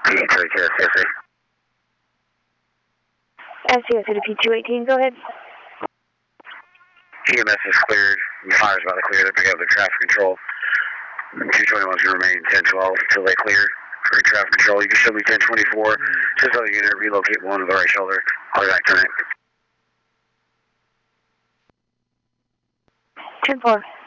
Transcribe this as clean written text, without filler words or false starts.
Take care, CSA. SCSA to P218, go ahead. EMS is cleared. The fire's about to clear. They pick up the traffic control. 221's going to remain 1012 until they clear. For traffic control, you can show me 1024. Just let the unit relocate one with the right shoulder. I'll be back tonight. 10-4.